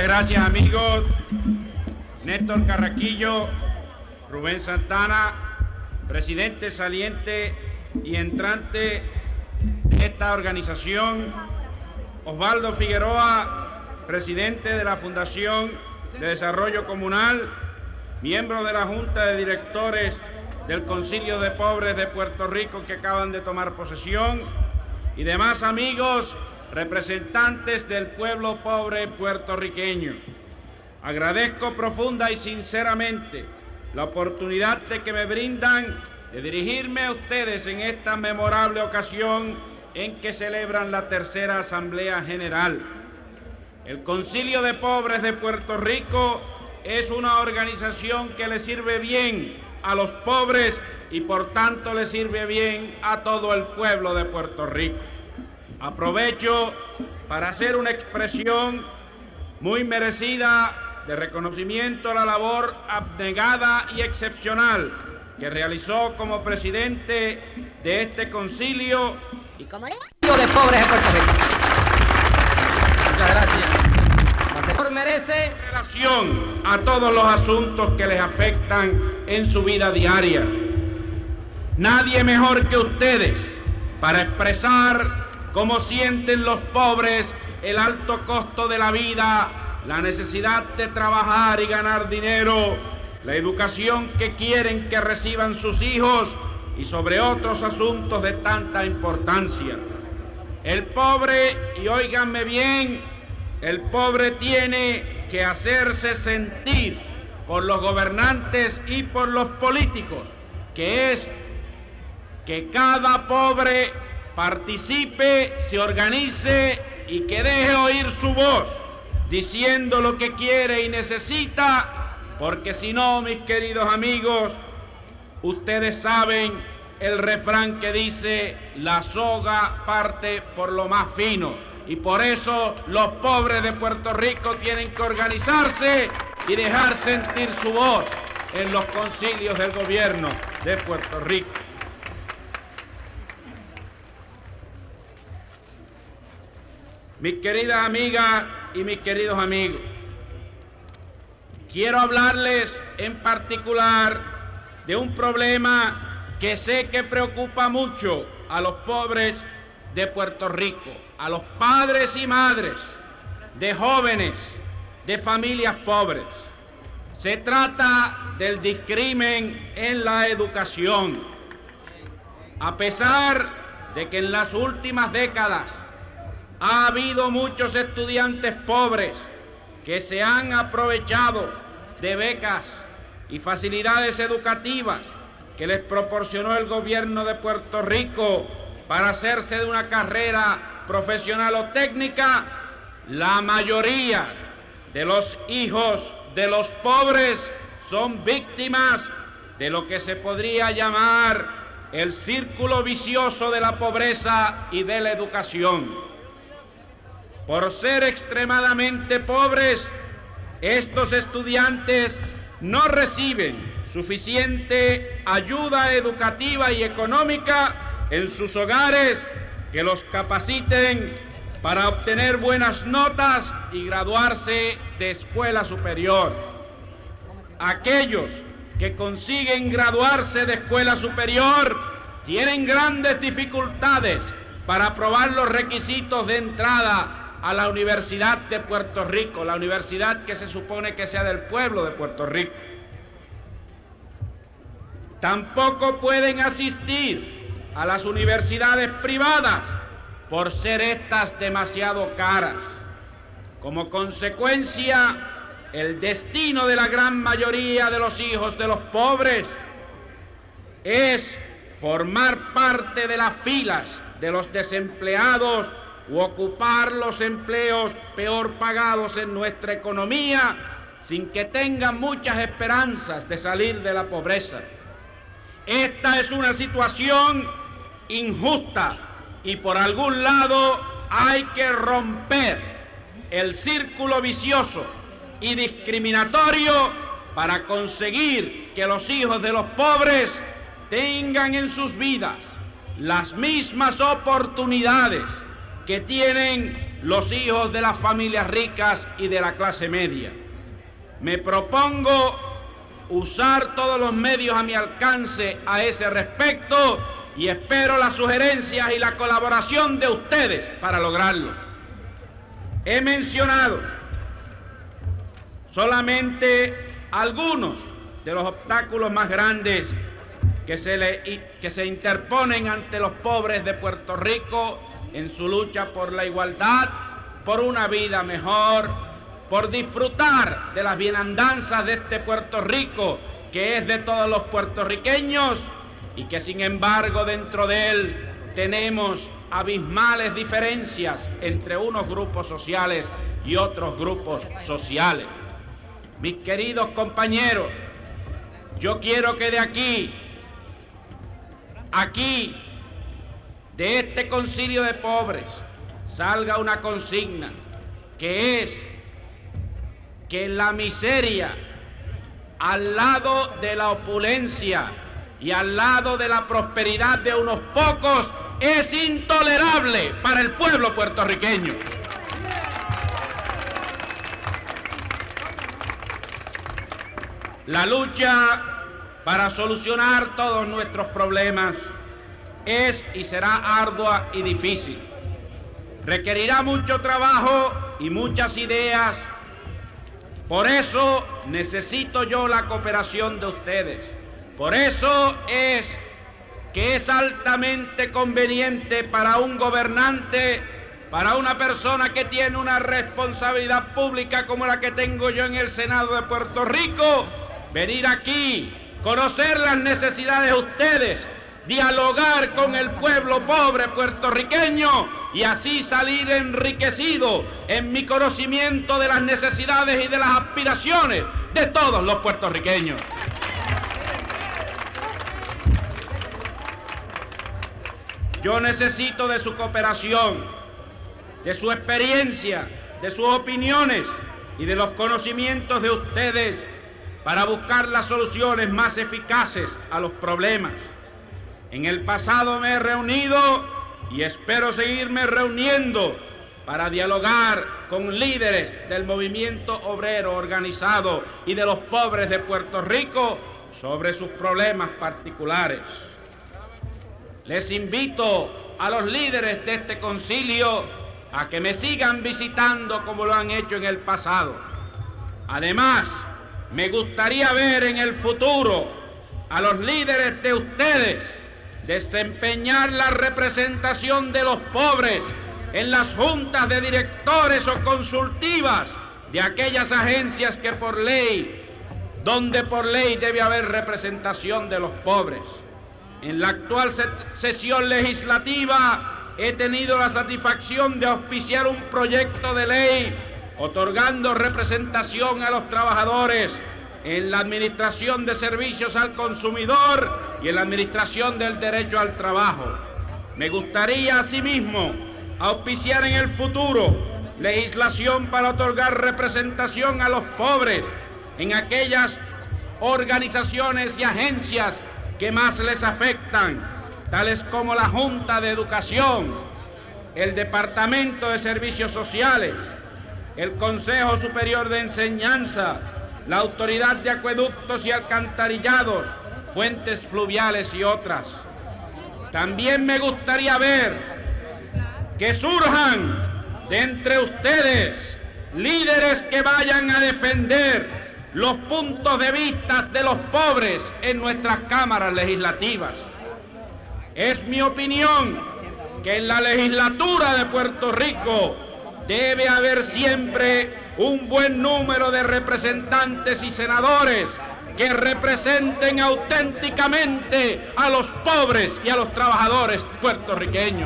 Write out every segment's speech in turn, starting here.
Muchas gracias, amigos. Néstor Carraquillo, Rubén Santana, presidente saliente y entrante de esta organización. Osvaldo Figueroa, presidente de la Fundación de Desarrollo Comunal, miembro de la Junta de Directores del Concilio de Pobres de Puerto Rico que acaban de tomar posesión, y demás amigos representantes del pueblo pobre puertorriqueño. Agradezco profunda y sinceramente la oportunidad de que me brindan de dirigirme a ustedes en esta memorable ocasión en que celebran la tercera Asamblea General. El Concilio de Pobres de Puerto Rico es una organización que le sirve bien a los pobres y por tanto le sirve bien a todo el pueblo de Puerto Rico. Aprovecho para hacer una expresión muy merecida de reconocimiento a la labor abnegada y excepcional que realizó como presidente de este concilio y como de pobres de Puerto Rico. Muchas gracias. Lo que mejor merece en relación a todos los asuntos que les afectan en su vida diaria. Nadie mejor que ustedes para expresar cómo sienten los pobres el alto costo de la vida, la necesidad de trabajar y ganar dinero, la educación que quieren que reciban sus hijos y sobre otros asuntos de tanta importancia. El pobre, y óiganme bien, el pobre tiene que hacerse sentir por los gobernantes y por los políticos, que es que cada pobre participe, se organice y que deje oír su voz, diciendo lo que quiere y necesita, porque si no, mis queridos amigos, ustedes saben el refrán que dice, la soga parte por lo más fino, y por eso los pobres de Puerto Rico tienen que organizarse y dejar sentir su voz en los concilios del gobierno de Puerto Rico. Mis queridas amigas y mis queridos amigos, quiero hablarles en particular de un problema que sé que preocupa mucho a los pobres de Puerto Rico, a los padres y madres de jóvenes de familias pobres. Se trata del discrimen en la educación. A pesar de que en las últimas décadas ha habido muchos estudiantes pobres que se han aprovechado de becas y facilidades educativas que les proporcionó el gobierno de Puerto Rico para hacerse de una carrera profesional o técnica, la mayoría de los hijos de los pobres son víctimas de lo que se podría llamar el círculo vicioso de la pobreza y de la educación. Por ser extremadamente pobres, estos estudiantes no reciben suficiente ayuda educativa y económica en sus hogares que los capaciten para obtener buenas notas y graduarse de escuela superior. Aquellos que consiguen graduarse de escuela superior tienen grandes dificultades para aprobar los requisitos de entrada a la Universidad de Puerto Rico, la universidad que se supone que sea del pueblo de Puerto Rico. Tampoco pueden asistir a las universidades privadas por ser estas demasiado caras. Como consecuencia, el destino de la gran mayoría de los hijos de los pobres es formar parte de las filas de los desempleados u ocupar los empleos peor pagados en nuestra economía sin que tengan muchas esperanzas de salir de la pobreza. Esta es una situación injusta y por algún lado hay que romper el círculo vicioso y discriminatorio para conseguir que los hijos de los pobres tengan en sus vidas las mismas oportunidades que tienen los hijos de las familias ricas y de la clase media. Me propongo usar todos los medios a mi alcance a ese respecto y espero las sugerencias y la colaboración de ustedes para lograrlo. He mencionado solamente algunos de los obstáculos más grandes que se interponen ante los pobres de Puerto Rico en su lucha por la igualdad, por una vida mejor, por disfrutar de las bienandanzas de este Puerto Rico, que es de todos los puertorriqueños y que sin embargo dentro de él tenemos abismales diferencias entre unos grupos sociales y otros grupos sociales. Mis queridos compañeros, yo quiero que de aquí, de este concilio de pobres, salga una consigna, que es que la miseria, al lado de la opulencia y al lado de la prosperidad de unos pocos, es intolerable para el pueblo puertorriqueño. La lucha para solucionar todos nuestros problemas es y será ardua y difícil. Requerirá mucho trabajo y muchas ideas. Por eso necesito yo la cooperación de ustedes. Por eso es que es altamente conveniente para un gobernante, para una persona que tiene una responsabilidad pública como la que tengo yo en el Senado de Puerto Rico, venir aquí, conocer las necesidades de ustedes, dialogar con el pueblo pobre puertorriqueño y así salir enriquecido en mi conocimiento de las necesidades y de las aspiraciones de todos los puertorriqueños. Yo necesito de su cooperación, de su experiencia, de sus opiniones y de los conocimientos de ustedes para buscar las soluciones más eficaces a los problemas. En el pasado me he reunido y espero seguirme reuniendo para dialogar con líderes del movimiento obrero organizado y de los pobres de Puerto Rico sobre sus problemas particulares. Les invito a los líderes de este concilio a que me sigan visitando como lo han hecho en el pasado. Además, me gustaría ver en el futuro a los líderes de ustedes desempeñar la representación de los pobres en las juntas de directores o consultivas de aquellas agencias que por ley, donde por ley debe haber representación de los pobres. En la actual sesión legislativa he tenido la satisfacción de auspiciar un proyecto de ley otorgando representación a los trabajadores en la administración de servicios al consumidor y en la administración del derecho al trabajo. Me gustaría asimismo auspiciar en el futuro legislación para otorgar representación a los pobres en aquellas organizaciones y agencias que más les afectan, tales como la Junta de Educación, el Departamento de Servicios Sociales, el Consejo Superior de Enseñanza, la Autoridad de Acueductos y Alcantarillados, Fuentes Fluviales y otras. También me gustaría ver que surjan de entre ustedes líderes que vayan a defender los puntos de vista de los pobres en nuestras cámaras legislativas. Es mi opinión que en la legislatura de Puerto Rico debe haber siempre un buen número de representantes y senadores que representen auténticamente a los pobres y a los trabajadores puertorriqueños.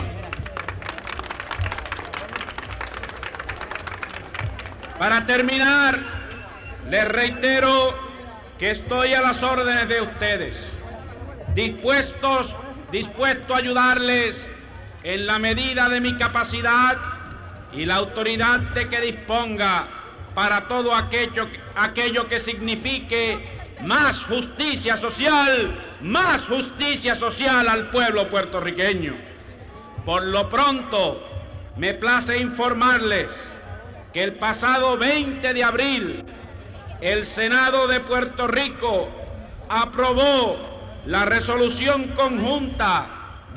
Para terminar, les reitero que estoy a las órdenes de ustedes, dispuesto a ayudarles en la medida de mi capacidad y la autoridad de que disponga para todo aquello que signifique más justicia social al pueblo puertorriqueño. Por lo pronto, me place informarles que el pasado 20 de abril el Senado de Puerto Rico aprobó la resolución conjunta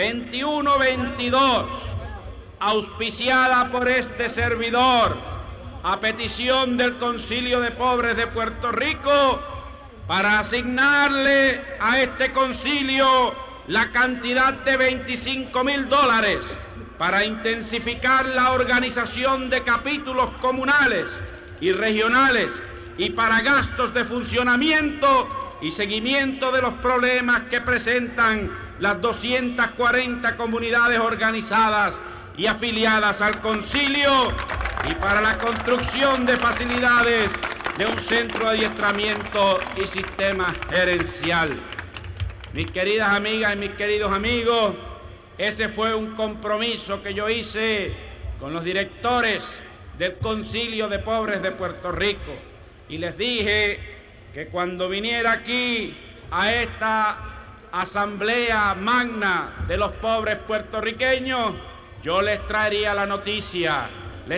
2122, auspiciada por este servidor, a petición del Concilio de Pobres de Puerto Rico, para asignarle a este concilio la cantidad de $25,000 para intensificar la organización de capítulos comunales y regionales y para gastos de funcionamiento y seguimiento de los problemas que presentan las 240 comunidades organizadas y afiliadas al concilio, y para la construcción de facilidades de un centro de adiestramiento y sistema gerencial. Mis queridas amigas y mis queridos amigos, ese fue un compromiso que yo hice con los directores del Concilio de Pobres de Puerto Rico, y les dije que cuando viniera aquí a esta asamblea magna de los pobres puertorriqueños, yo les traería la noticia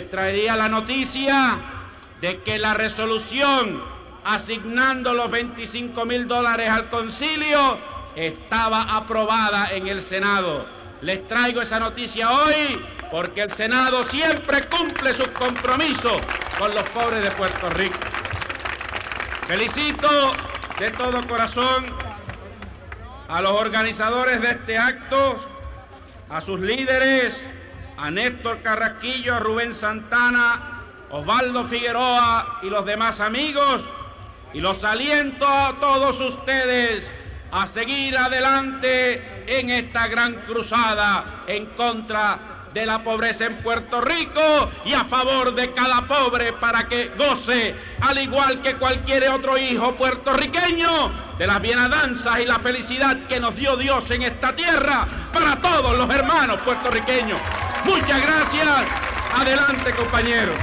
de que la resolución asignando los $25,000 al concilio estaba aprobada en el Senado. Les traigo esa noticia hoy porque el Senado siempre cumple sus compromisos con los pobres de Puerto Rico. Felicito de todo corazón a los organizadores de este acto, a sus líderes, a Néstor Carrasquillo, a Rubén Santana, Osvaldo Figueroa y los demás amigos, y los aliento a todos ustedes a seguir adelante en esta gran cruzada en contra de la pobreza en Puerto Rico y a favor de cada pobre para que goce, al igual que cualquier otro hijo puertorriqueño, de las bienaventuranzas y la felicidad que nos dio Dios en esta tierra para todos los hermanos puertorriqueños. Muchas gracias. Adelante, compañeros.